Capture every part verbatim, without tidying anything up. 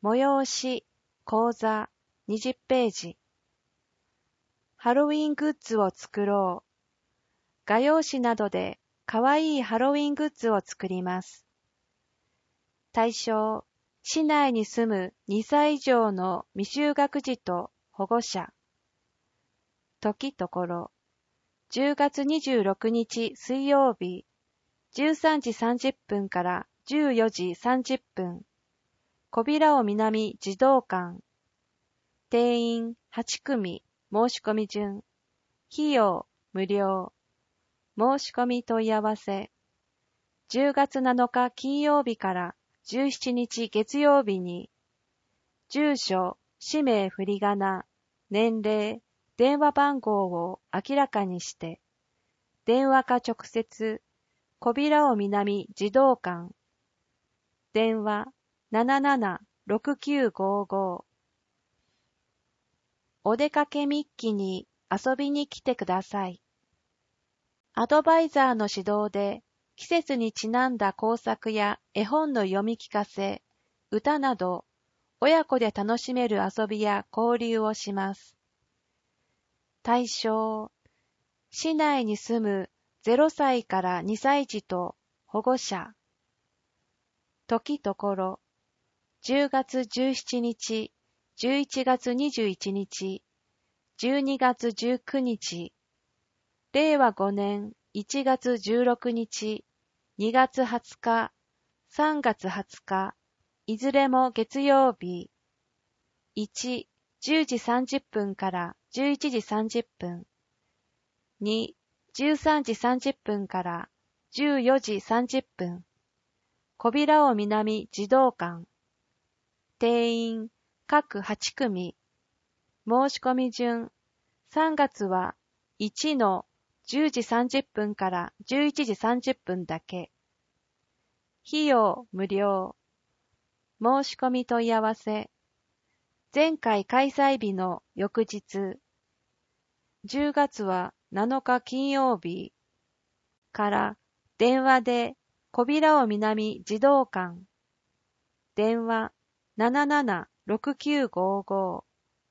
催し、講座、にじゅっページ。ハロウィングッズを作ろう。画用紙などでかわいいハロウィングッズを作ります。対象、市内に住むにさい以上の未就学児と保護者。時ところ、じゅうがつにじゅうろくにち水曜日、じゅうさんじさんじゅっぷんからじゅうよじさんじゅっぷん、小平尾南児童館。定員はちくみ、申し込み順。費用無料。申し込み問い合わせ。じゅうがつなのか金曜日からじゅうしちにち月曜日に、住所、氏名振り仮名、年齢、電話番号を明らかにして、電話か直接、小平尾南児童館。電話ななななろくきゅうごご。お出かけ日記に遊びに来てください。アドバイザーの指導で季節にちなんだ工作や絵本の読み聞かせ、歌など親子で楽しめる遊びや交流をします。対象、市内に住むゼロさいからにさい児と保護者。時ところ、じゅうがつじゅうしちにち、じゅういちがつにじゅういちにち、じゅうにがつじゅうくにち、れいわごねんいちがつじゅうろくにち、にがつはつか、さんがつはつか、いずれも月曜日。いち、じゅうじさんじゅっぷんからじゅういちじさんじゅっぷん。に、じゅうさんじさんじゅっぷんからじゅうよじさんじゅっぷん。小平尾南児童館。定員各はちくみ。申し込み順。さんがつはいちのじゅうじさんじゅっぷんからじゅういちじさんじゅっぷんだけ。費用無料。申し込み問い合わせ。前回開催日の翌日。じゅうがつはなのか金曜日から電話で小平尾南児童館。電話ななななろくきゅうごご。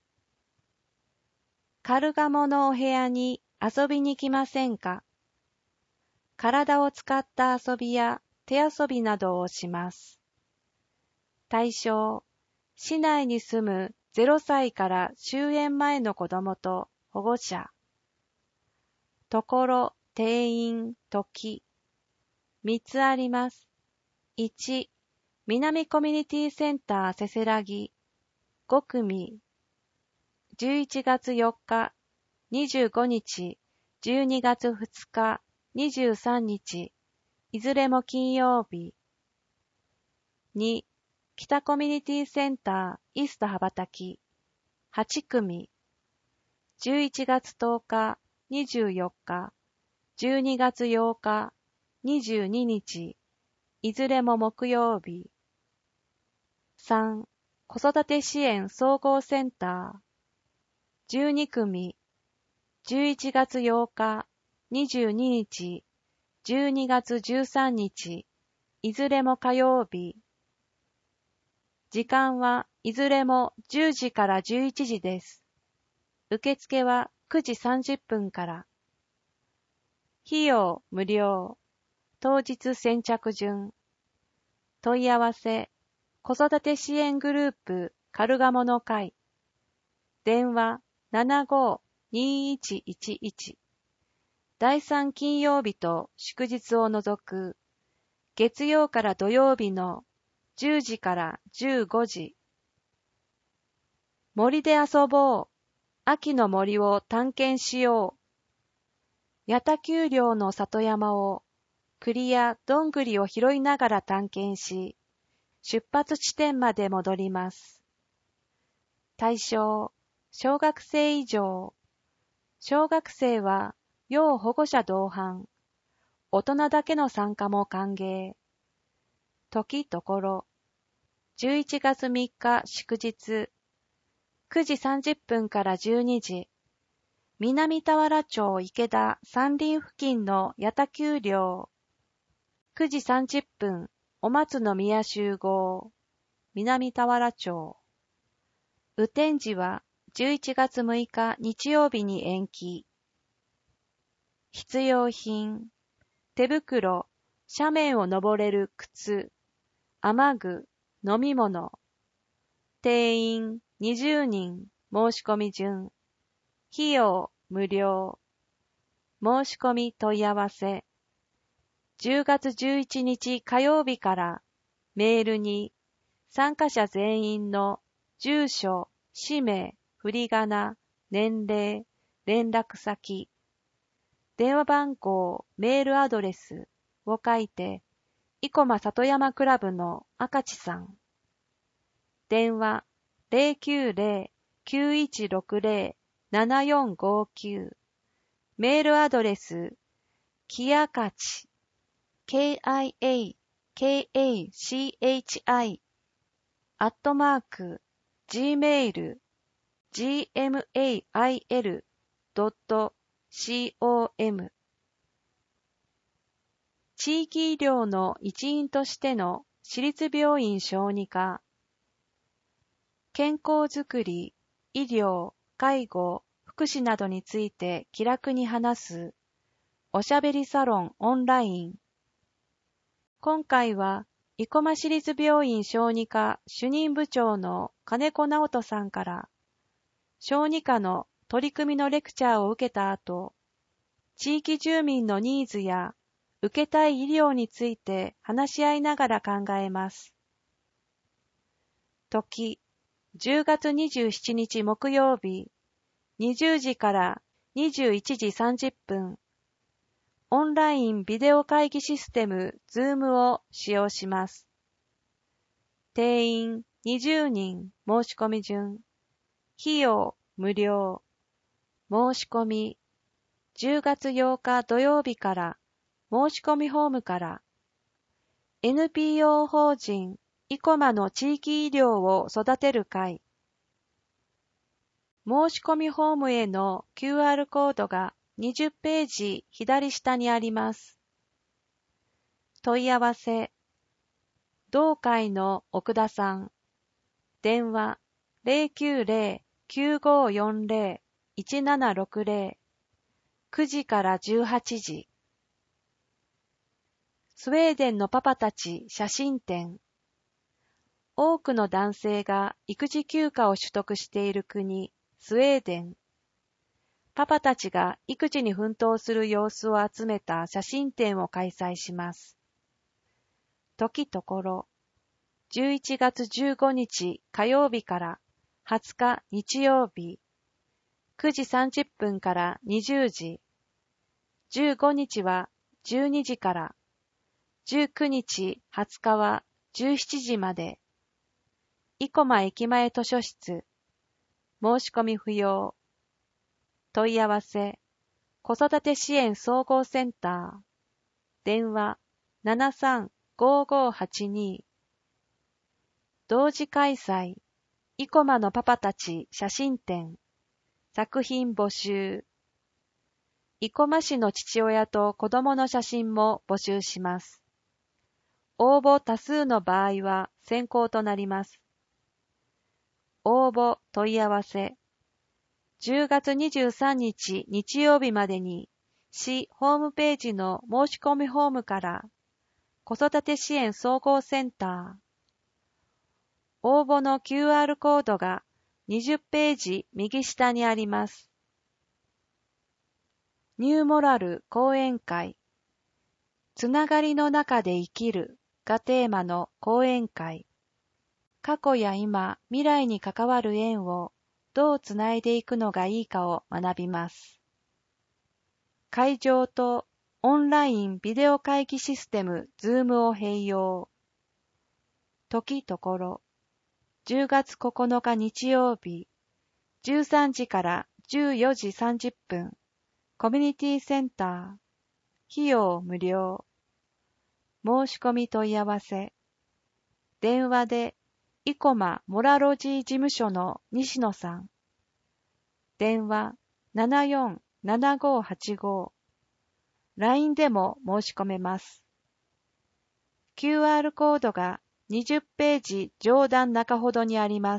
カルガモのお部屋に遊びに来ませんか？体を使った遊びや手遊びなどをします。対象、市内に住むゼロさいから終園前の子供と保護者。ところ、定員、時。みっつあります。いち、南コミュニティセンターせせらぎ。ごくみ。じゅういちがつよっか、にじゅうごにち、じゅうにがつふつか、にじゅうさんにち、いずれも金曜日。に、北コミュニティセンターイースト羽ばたき。はちくみ。じゅういちがつとおか、にじゅうよっか、じゅうにがつようか、にじゅうににち、いずれも木曜日。さん、子育て支援総合センター。じゅうにくみ。じゅういちがつようか、にじゅうににち、じゅうにがつじゅうさんにち、いずれも火曜日。時間はいずれもじゅうじからじゅういちじです。受付はくじさんじゅっぷんから。費用無料。当日先着順。問い合わせ、子育て支援グループカルガモの会。電話ななごーにーいちいちいち。だいさん金曜日と祝日を除く、月曜から土曜日のじゅうじからじゅうごじ。森で遊ぼう。秋の森を探検しよう。八田丘陵の里山を栗やどんぐりを拾いながら探検し、出発地点まで戻ります。対象、小学生以上。小学生は要保護者同伴。大人だけの参加も歓迎。時ところ、じゅういちがつみっか祝日、くじさんじゅっぷんからじゅうにじ、南田原町池田山林付近の八田丘陵。くじさんじゅっぷん、お松の宮集合。 南田原町。雨天時はじゅういちがつむいか日曜日に延期。必要品、手袋、斜面を登れる靴、雨具、飲み物。定員にじゅうにん、申し込み順。費用無料。申し込み問い合わせ。じゅうがつじゅういちにち火曜日からメールに参加者全員の住所、氏名、振り仮名、年齢、連絡先、電話番号、メールアドレスを書いて、生駒里山クラブの赤地さん。電話 ゼロきゅうゼロ きゅういちろくゼロ ななよんごきゅう。メールアドレス、きあかち、ケーアイエーケーエーシーエイチアイ、アットマーク、gmail、gmail ドット com。地域医療の一員としての私立病院小児科。健康づくり、医療、介護、福祉などについて気楽に話す、おしゃべりサロンオンライン。今回は、生駒市立病院小児科主任部長の金子直人さんから、小児科の取り組みのレクチャーを受けた後、地域住民のニーズや受けたい医療について話し合いながら考えます。時、じゅうがつにじゅうしちにち木曜日、にじゅうじからにじゅういちじさんじゅっぷん、オンラインビデオ会議システム Zoom を使用します。定員にじゅうにん、申し込み順。費用無料。申し込みじゅうがつようか土曜日から申し込みフォームから エヌピーオー 法人生駒の地域医療を育てる会。申し込みフォームへの キューアール コードがにじゅっページ左下にあります。問い合わせ。同会の奥田さん。電話 ゼロきゅうゼロ きゅうごよんゼロ いちななろくゼロ。くじからじゅうはちじ。スウェーデンのパパたち写真展。多くの男性が育児休暇を取得している国、スウェーデン。パパたちが育児に奮闘する様子を集めた写真展を開催します。時ところ、じゅういちがつじゅうごにち火曜日からはつか日曜日、くじさんじゅっぷんからにじゅうじ、じゅうごにちはじゅうにじから、じゅうくにちはつかはじゅうしちじまで、生駒駅前図書室、申し込み不要。問い合わせ、子育て支援総合センター、電話 ななさんごーごーはちに。同時開催、生駒のパパたち写真展、作品募集。生駒市の父親と子供の写真も募集します。応募多数の場合は選考となります。応募問い合わせ。じゅうがつにじゅうさんにち日曜日までに市ホームページの申し込みフォームから子育て支援総合センター。応募の キューアール コードがにじゅっページ右下にあります。ニューモラル講演会。つながりの中で生きるがテーマの講演会。過去や今、未来に関わる縁をどうつないでいくのがいいかを学びます。会場とオンラインビデオ会議システム Zoom を併用。時ところ、じゅうがつここのか日曜日、じゅうさんじからじゅうよじさんじゅっぷん、コミュニティセンター、費用無料。申し込み問い合わせ。電話で生駒モラロジー事務所の西野さん。電話 ななよんななごはちご。ライン でも申し込めます。キューアール コードがにじゅっページ上段中ほどにあります。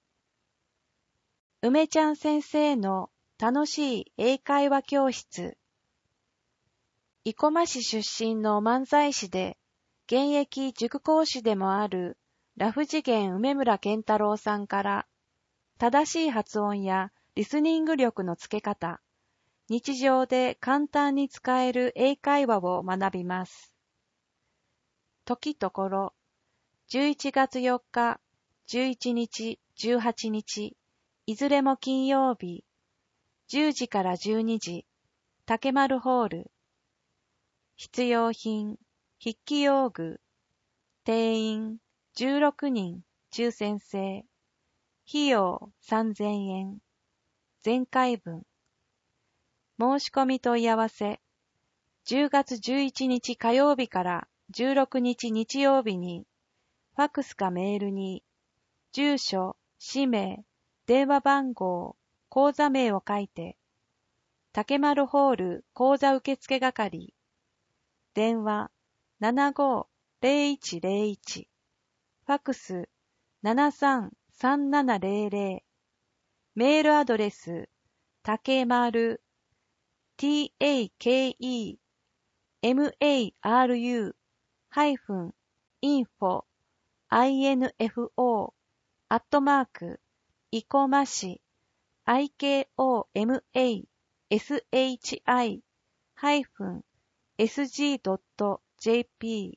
梅ちゃん先生の楽しい英会話教室。生駒市出身の漫才師で、現役塾講師でもあるラフ次元梅村健太郎さんから、正しい発音やリスニング力のつけ方、日常で簡単に使える英会話を学びます。時ところ、じゅういちがつよっか、じゅういちにち、じゅうはちにち、いずれも金曜日、じゅうじからじゅうにじ、竹丸ホール。必要品、筆記用具、定員じゅうろくにん、抽選制。費用さんぜんえん。前回分。申し込み問い合わせ。じゅうがつじゅういちにち火曜日からじゅうろくにち日曜日に、ファックスかメールに、住所、氏名、電話番号、口座名を書いて、竹丸ホール口座受付係、電話 ななごーぜろいちぜろいち、ファックス ななさんさんななぜろぜろ、メールアドレス、竹丸、t-a-k-e-m-a-r-u ハイフン info info アットマークいこまし ikomashi ハイフン sg.jp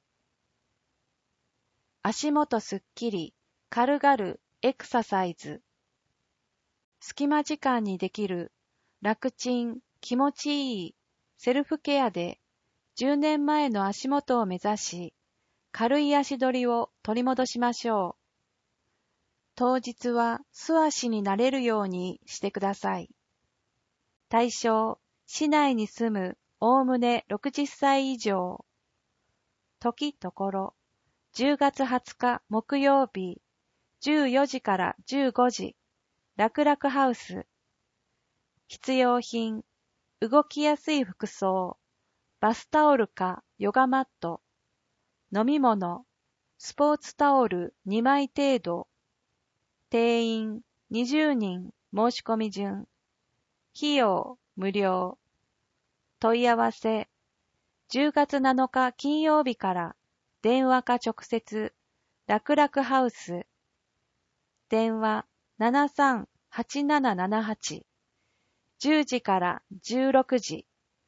足元すっきり軽々エクササイズ。隙間時間にできる楽ちん気持ちいいセルフケアでじゅうねんまえの足元を目指し軽い足取りを取り戻しましょう。当日は素足になれるようにしてください。対象、市内に住むおおむねろくじゅっさい以上。時ところ、じゅうがつはつか木曜日、じゅうよじからじゅうごじ、楽々ハウス。必要品、動きやすい服装、バスタオルかヨガマット、飲み物、スポーツタオルにまい程度、定員にじゅうにん申し込み順、費用無料、問い合わせ、じゅうがつなのか金曜日から電話か直接、楽々ハウス、電話 ななさんはちななななはち、じゅうじからじゅうろくじ。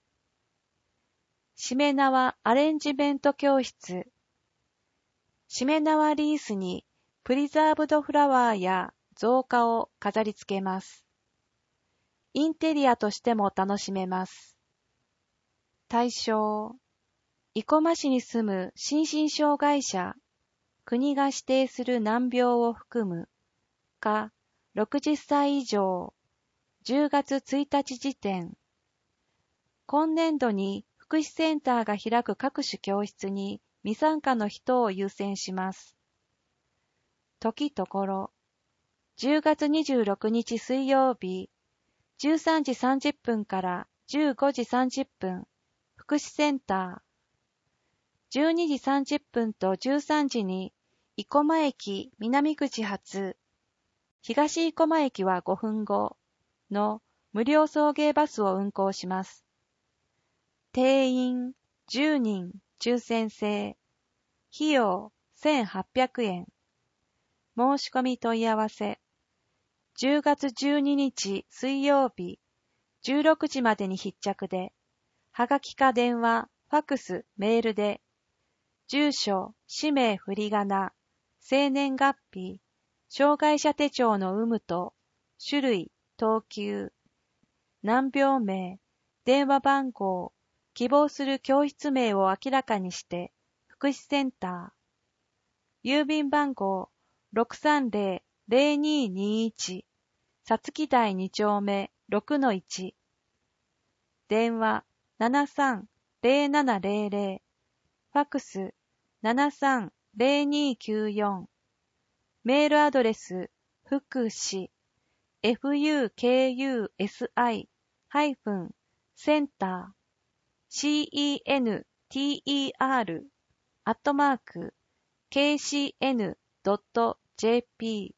しめ縄アレンジメント教室。しめ縄リースにプリザーブドフラワーや造花を飾り付けます。インテリアとしても楽しめます。対象、生駒市に住む心身障害者、国が指定する難病を含む、かろくじゅっさい以上、じゅうがつついたち時点。今年度に福祉センターが開く各種教室に未参加の人を優先します。時ところ、じゅうがつにじゅうろくにち水曜日、じゅうさんじさんじゅっぷんからじゅうごじさんじゅっぷん、福祉センター。じゅうにじさんじゅっぷんとじゅうさんじに生駒駅南口発、東生駒駅はごふんごの無料送迎バスを運行します。定員じゅうにん抽選制。費用せんはっぴゃくえん。申し込み問い合わせ。じゅうがつじゅうににち水曜日、じゅうろくじまでに必着で、はがきか電話、ファックス、メールで、住所、氏名振り仮名、生年月日、障害者手帳の有無と、種類、等級、難病名、電話番号、希望する教室名を明らかにして、福祉センター。郵便番号 ろくさんぜろぜろにーにーいち、さつき台にちょうめ ろくのいち。電話 ななさんぜろななぜろぜろ、ファックス ななさんぜろにーきゅうよん。メールアドレス、福祉、フユーケーユーエスアイ ハイフン、センター、シーイーエヌティーイーアール、アットマーク、 ケーシーエヌドットジェーピ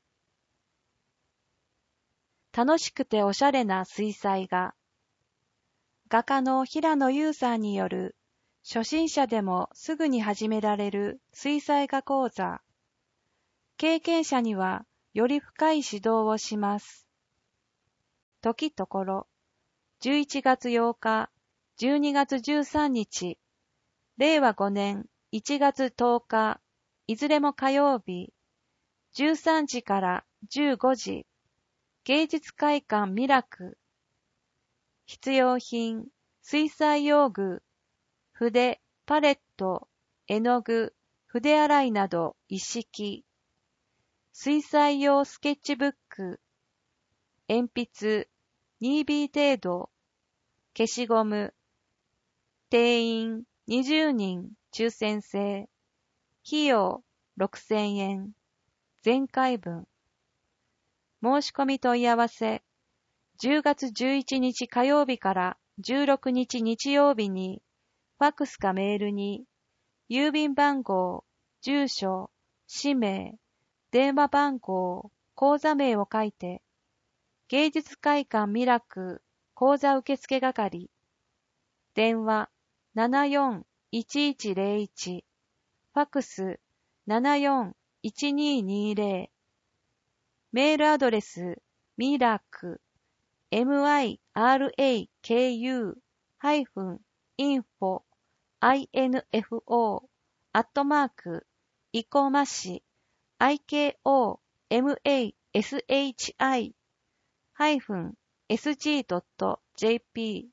ー 楽しくておしゃれな水彩画。画家の平野優さんによる初心者でもすぐに始められる水彩画講座。経験者にはより深い指導をします。時ところ、じゅういちがつようか、じゅうにがつじゅうさんにち、れいわごねんいちがつとおか、いずれも火曜日、じゅうさんじからじゅうごじ、芸術会館ミラク。必要品、水彩用具、筆、パレット、絵の具、筆洗いなど一式。水彩用スケッチブック、鉛筆、ツービー 程度、消しゴム。定員にじゅうにん抽選制。費用ろくせんえん。全回分。申し込み問い合わせ。じゅうがつじゅういちにち火曜日からじゅうろくにち日曜日に、ファックスかメールに、郵便番号、住所、氏名、電話番号、口座名を書いて、芸術会館ミラク講座受付係、電話ななよんいちいちゼロいち、ファックスななよんいちにーにーゼロ、メールアドレスミラク、ミラク ハイフンインフォ、アイエヌエフオー、アットマーク、生駒市、アイケーオーエムエーエスエイチアイ、ハイフンエスジードットジェーピー。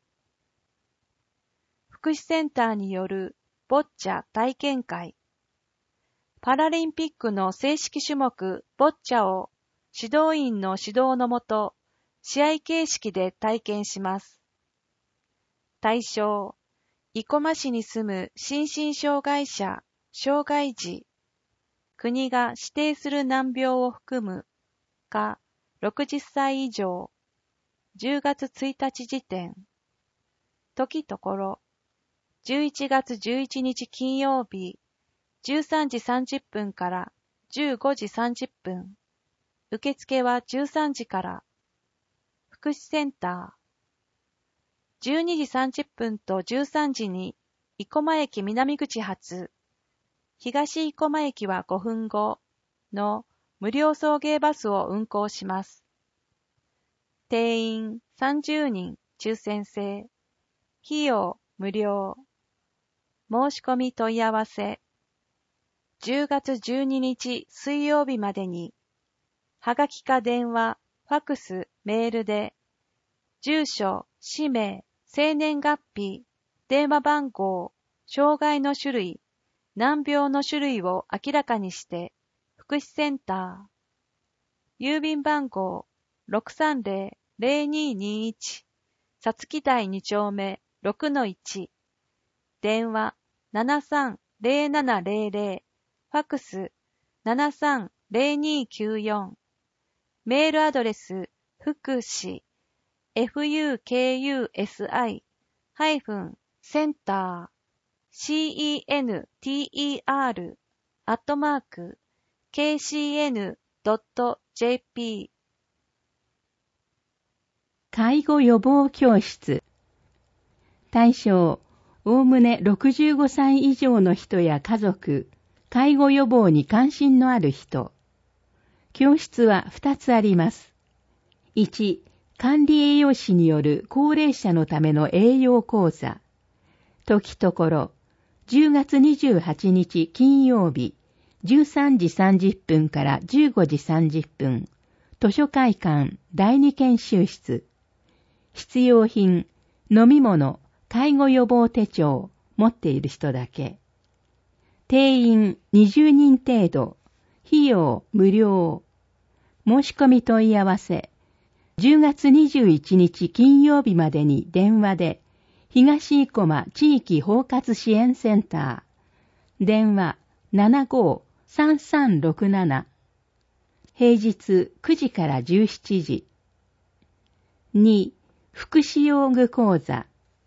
福祉センターによるボッチャ体験会。パラリンピックの正式種目ボッチャを指導員の指導のもと、試合形式で体験します。対象、生駒市に住む心身障害者、障害児、国が指定する難病を含むかろくじゅっさい以上、じゅうがつついたち時点。時ところ、じゅういちがつじゅういちにち金曜日、じゅうさんじさんじゅっぷんからじゅうごじさんじゅっぷん。受付はじゅうさんじから。福祉センター。じゅうにじさんじゅっぷんとじゅうさんじに生駒駅南口発、東生駒駅はごふんごの無料送迎バスを運行します。定員さんじゅうにん抽選制。費用無料。申し込み問い合わせ。じゅうがつじゅうににち水曜日までに、はがきか電話、ファックス、メールで、住所、氏名、生年月日、電話番号、障害の種類、難病の種類を明らかにして、福祉センター。郵便番号 ろくさんゼロ ゼロにーにーいち、さつき台に丁目 ろくのいち。電話ななさんゼロななゼロゼロ、ファックスななさんゼロにーきゅうよん。メールアドレス、福祉、フユーケーユーエスアイ、ハイフン、センター、シーイーエヌティーイーアール、アットマーク、ケーシーエヌドットジェーピー。 介護予防教室。対象、おおむねろくじゅうごさい以上の人や家族、介護予防に関心のある人。教室はふたつあります。いち、管理栄養士による高齢者のための栄養講座。時ところ、じゅうがつにじゅうはちにち金曜日、じゅうさんじさんじゅっぷんからじゅうごじさんじゅっぷん、図書会館だいに研修室。必要品、飲み物、介護予防手帳、持っている人だけ。定員にじゅうにん程度、費用無料。申し込み問い合わせ。じゅうがつにじゅういちにち金曜日までに電話で、東生駒地域包括支援センター。電話ななごーさんさんろくなな。平日くじからじゅうしちじ。に、福祉用具講座。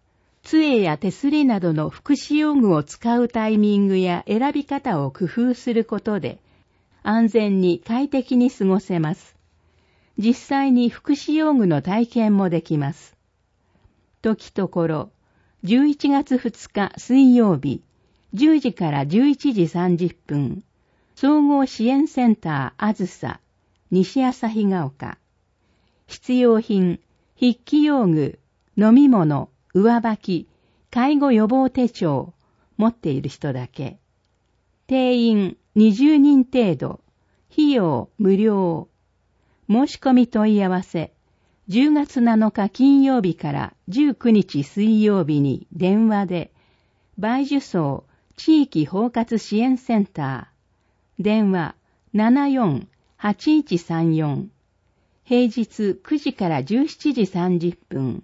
杖や手すりなどの福祉用具を使うタイミングや選び方を工夫することで、安全に快適に過ごせます。実際に福祉用具の体験もできます。時ところ、じゅういちがつふつか水曜日、じゅうじからじゅういちじさんじゅっぷん、総合支援センターあずさ、西旭ヶ丘。必要品、筆記用具、飲み物、上履き、介護予防手帳、持っている人だけ。定員にじゅうにん程度、費用無料。申し込み問い合わせ、じゅうがつなのか金曜日からじゅうくにち水曜日に電話で、梅樹荘地域包括支援センター、電話 ななよんはちいちさんよん、平日くじからじゅうしちじさんじゅっぷん。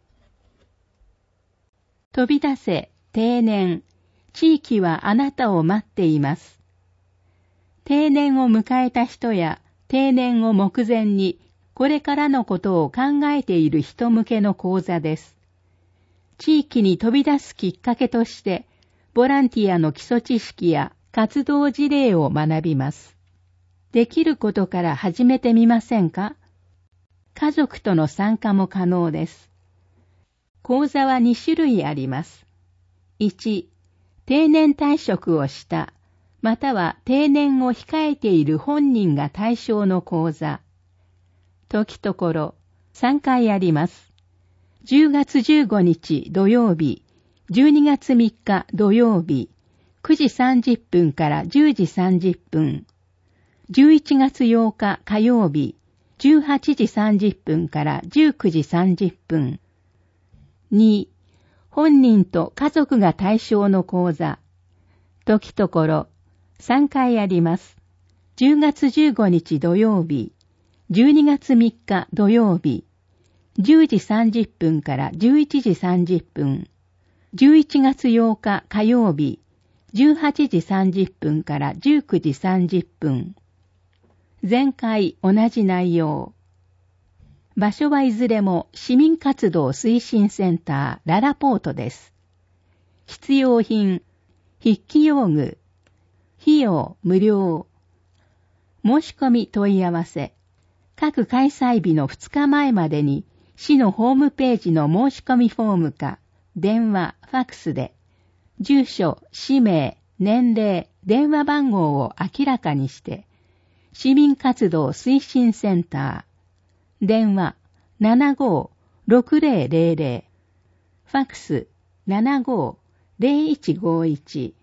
飛び出せ、定年、地域はあなたを待っています。定年を迎えた人や定年を目前にこれからのことを考えている人向けの講座です。地域に飛び出すきっかけとして、ボランティアの基礎知識や活動事例を学びます。できることから始めてみませんか？家族との参加も可能です。講座はにしゅるいあります。いち、定年退職をした、または定年を控えている本人が対象の講座。時ところ、さんかいあります。じゅうがつじゅうごにち土曜日、じゅうにがつみっか土曜日、くじさんじゅっぷんからじゅうじさんじゅっぷん。じゅういちがつようか火曜日、じゅうはちじさんじゅっぷんからじゅうくじさんじゅっぷん。に、本人と家族が対象の講座。時ところ、さんかいあります。じゅうがつじゅうごにち土曜日、じゅうにがつみっか土曜日、じゅうじさんじゅっぷんからじゅういちじさんじゅっぷん。じゅういちがつようか火曜日、じゅうはちじさんじゅっぷんからじゅうくじさんじゅっぷん。前回同じ内容。場所はいずれも市民活動推進センターララポートです。必要品、筆記用具、費用無料。申し込み問い合わせ。各開催日のふつかまえまでに市のホームページの申し込みフォームか電話、ファックスで住所、氏名、年齢、電話番号を明らかにして市民活動推進センター電話 ななごーろくぜろぜろぜろ ファックス ななごーぜろいちごいち。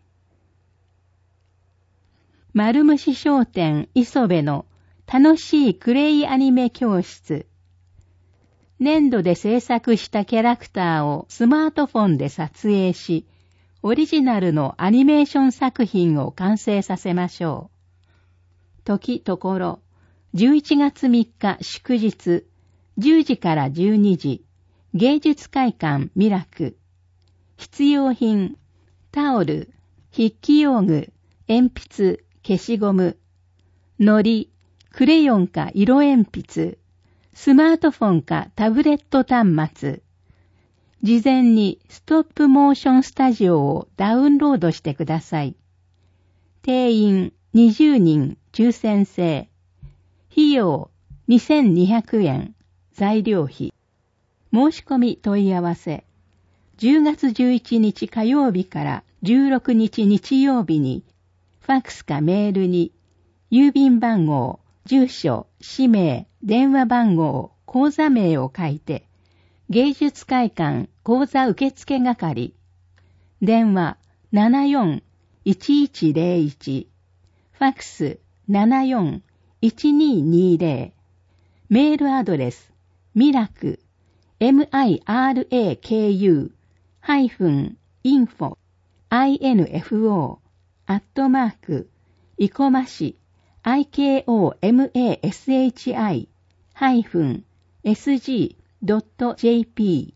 丸虫商店磯部の楽しいクレイアニメ教室。粘土で制作したキャラクターをスマートフォンで撮影し、オリジナルのアニメーション作品を完成させましょう。時ところ、じゅういちがつみっか祝日、じゅうじからじゅうにじ、芸術会館ミラク。必要品、タオル、筆記用具、鉛筆、消しゴム、糊、クレヨンか色鉛筆、スマートフォンかタブレット端末。事前にストップモーションスタジオをダウンロードしてください。定員にじゅうにん抽選制。費用にせんにひゃくえん。材料費。申し込み問い合わせ。じゅうがつじゅういちにち火曜日からじゅうろくにち日曜日に、ファックスかメールに、郵便番号、住所、氏名、電話番号、口座名を書いて、芸術会館口座受付係、電話 ななよんいちいちぜろいち、ファックス ななよんいちににぜろ、メールアドレス、ミラク、miraku、ハイフン、インフォ、info、アットマーク、いこまし、ikomashi、ハイフン、sg.jp。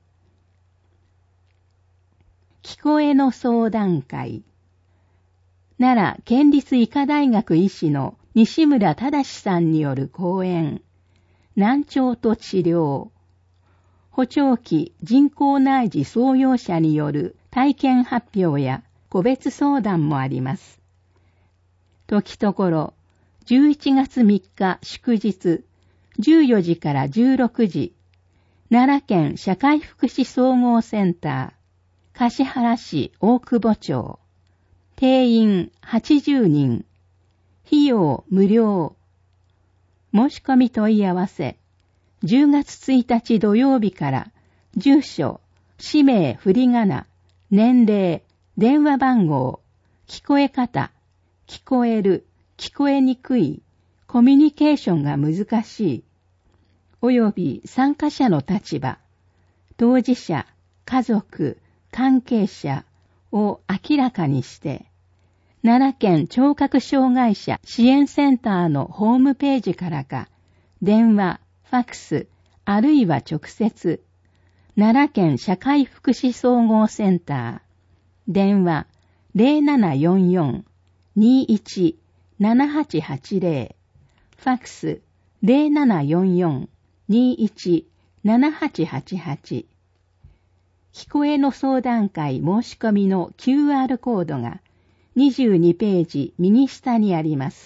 聞こえの相談会。奈良県立医科大学医師の西村忠さんによる講演。難聴と治療。 補聴器人工内耳創用者による体験発表や個別相談もあります。時ところ、じゅういちがつみっか祝日、じゅうよじからじゅうろくじ、奈良県社会福祉総合センター、橿原市大久保町、定員はちじゅうにん、費用無料。申し込み問い合わせ、じゅうがつついたち土曜日から住所、氏名振り仮名、年齢、電話番号、聞こえ方、聞こえる、聞こえにくい、コミュニケーションが難しい、および参加者の立場、当事者、家族、関係者を明らかにして、奈良県聴覚障害者支援センターのホームページからか、電話、ファクス、あるいは直接、奈良県社会福祉総合センター、電話 ゼロななよんよん にいち ななはちはちゼロ、ファクス ゼロななよんよん にいち ななはちはちはち、聞こえの相談会申し込みの キューアール コードがにじゅうにページ右下にあります。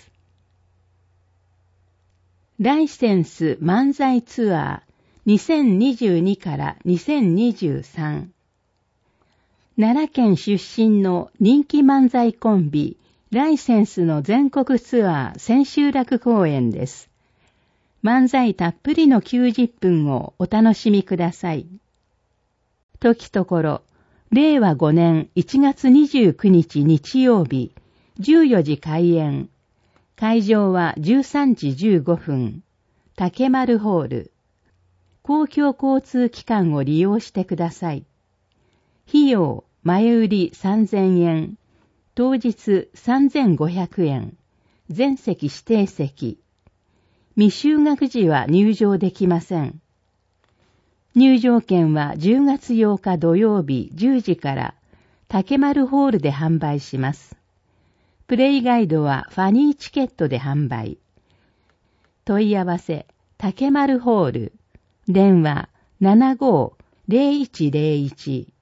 ライセンス漫才ツアーにせんにじゅうにからにせんにじゅうさん。奈良県出身の人気漫才コンビライセンスの全国ツアー千秋楽公演です。漫才たっぷりのきゅうじゅっぷんをお楽しみください。時ところ、れいわごねんいちがつにじゅうくにち日曜日、じゅうよじ開演。会場はじゅうさんじじゅうごふん。竹丸ホール。公共交通機関を利用してください。費用、前売りさんぜんえん。当日さんぜんごひゃくえん。全席指定席。未就学児は入場できません。入場券はじゅうがつようか土曜日じゅうじから竹丸ホールで販売します。プレイガイドはファニーチケットで販売。問い合わせ、竹丸ホール。電話 ななごーぜろいちぜろいち